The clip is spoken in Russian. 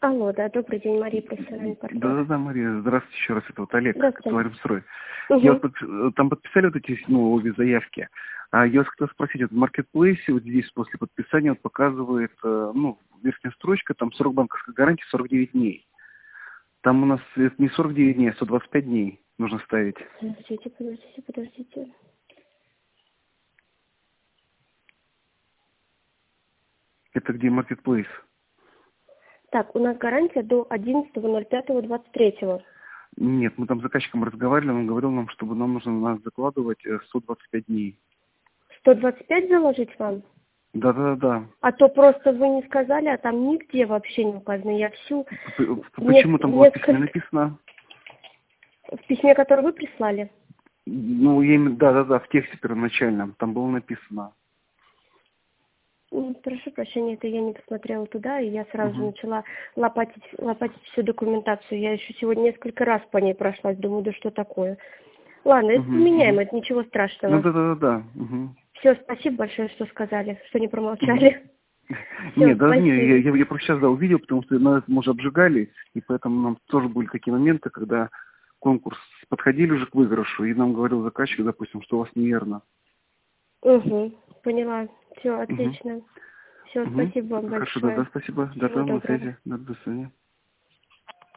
Алло, да, добрый день, Мария, профессиональный партнер. Да-да-да, Мария, здравствуйте еще раз, это вот Олег, Товарищстрой. Угу. Я вот там подписали вот эти, обе заявки. А я вас хотел спросить, вот в маркетплейсе вот здесь после подписания вот показывает, верхняя строчка, там срок банковской гарантии 49 дней. Там у нас это не 49 дней, а 125 дней нужно ставить. Подождите. Это где маркетплейс? Так, у нас гарантия до 11.05.23. Нет, мы там с заказчиком разговаривали, он говорил нам, чтобы нам нужно на нас закладывать 125 дней. 125 заложить вам? Да. А то просто вы не сказали, а там нигде вообще не указано. Я всю... Почему там было в письме написано? В письме, которое вы прислали? Да, в тексте первоначальном, там было написано. Прошу прощения, это я не посмотрела туда, и я сразу же начала лопатить всю документацию. Я еще сегодня несколько раз по ней прошлась, думаю, да что такое. Ладно, это поменяем, это ничего страшного. Да. Все, спасибо большое, что сказали, что не промолчали. Нет, я просто сейчас увидел, потому что нас мы уже обжигали, и поэтому нам тоже были такие моменты, когда конкурс подходили уже к выигрышу, и нам говорил заказчик, допустим, что у вас неверно. Поняла. Все, отлично. Все, спасибо вам большое. Хорошо, да, спасибо. Да, на связи. Да, до свидания.